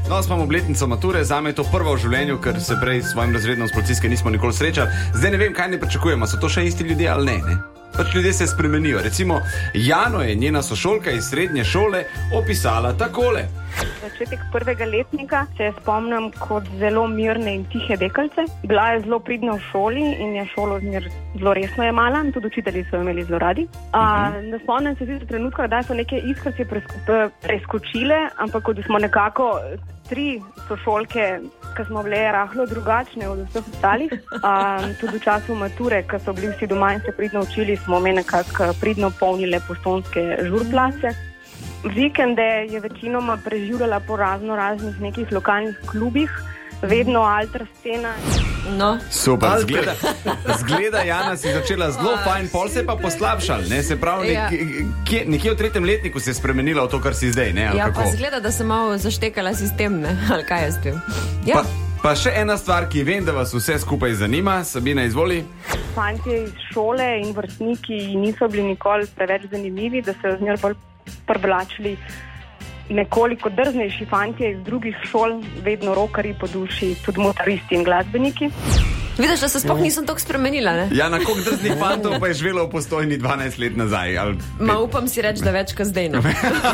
No, smo obletnico mature, zame je to prvo v življenju, ker se prej s svojim razredom z policijske nismo nikoli srečali. Zdaj ne vem, kaj ne pričakujemo, so to še isti ljudje ali ne? Pač ljudje se spremenijo. Recimo, Jano je njena sošolka iz srednje šole opisala takole. Začetek prvega letnika se spomnim kot zelo mirne in tihe deklice. Bila je zelo pridna v šoli in je šolo zelo resno jemala, tudi učitelji so imeli zelo radi. Ne spomnim se tudi trenutka, da so neke iskrce preskočile, ampak kot smo nekako 3 sošolke, ki smo bile rahlo drugačne od vseh ostalih. Tudi v času mature, ko so bili vsi doma in se pridno učili, smo me nekako pridno polnile postonske žurplace. Vikende je večinoma preživljala po raznih nekih lokalnih klubih, vedno alter scena. No. Super, zgleda Jana si začela zelo fajn, pol se je pa poslabšal, ne? Se pravi, nekje v 3. letniku se je spremenila v to, kar si zdaj, ne? Ja, pa zgleda, da sem malo zaštekala sistem, ne? Ali kaj jaz vem? Ja. Pa še ena stvar, ki vem, da vas vse skupaj zanima. Sabina, izvoli. Fantje iz šole in vrstniki niso bili nikoli preveč zanimivi, da se z njo bolj privlačili nekoliko drznejši fantje iz drugih šol, vedno rokarji po duši, tudi motoristi in glasbeniki. Vidiš, da se sploh nisem toliko spremenila, ne? Ja, na koliko drznih fantov pa je živelo v Postojni 12 let nazaj? Ma upam si reči, da več kot zdaj, no.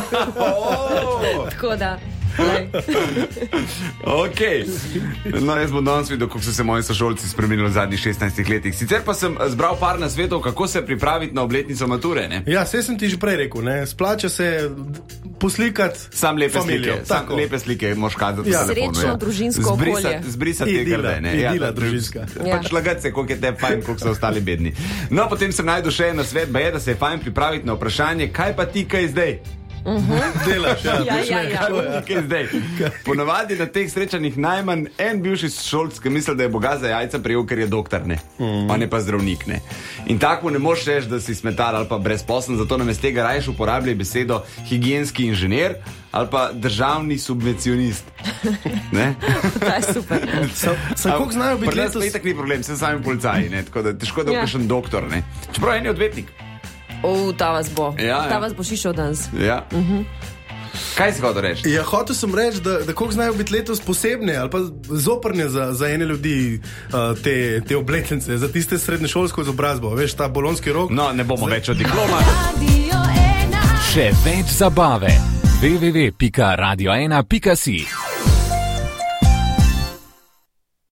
Tako da... Ok, no jaz bom danes videl, kako so se moji sošolci spremenili v zadnjih 16 letih. Sicer pa sem zbral par nasvetov, kako se pripraviti na obletnico mature, ne? Ja, saj sem ti že prej rekel, ne? Splača se poslikati sam lepe familijo. Slike, sam lepe slike moš kazati v telefonu. Srečno družinsko okolje. Zbrisati te grde, ne? Idila družinska. Pač lagati se, koliko je te fajn, koliko so ostali bedni. No, potem sem najdel še en nasvet, da se je fajn pripraviti na vprašanje, kaj pa ti kaj zdaj? Delaš, Kaj zdaj? Ponavadi na teh srečanjih najmanj en bivši šolc, ki misli, da je Boga za jajca prijel, ker je doktor, ne? On je pa zdravnik, ne? In tako ne moš reči, da si smetar ali pa brezposeln, zato nam iz tega rajš uporabljaj besedo higienski inženir ali pa državni subvencionist. Ne? To je super. Kako znajo biti letos? Pri nas itak ni problem, sem sami policaji, ne? Tako da težko, da je kakšen doktor, ne? Čeprav en je odvetnik. Ta vas bo. Ta vas bo šišal danes. Ja. Kaj si hotel reči? Ja, hotel sem reči, da koliko znajo biti letos posebne ali pa zoprne za ene ljudi te obletnice, za tiste srednješolsko izobrazbo, veš, ta bolonski rok. No, ne bomo več o diplomah. Še več zabave. www.radio1.si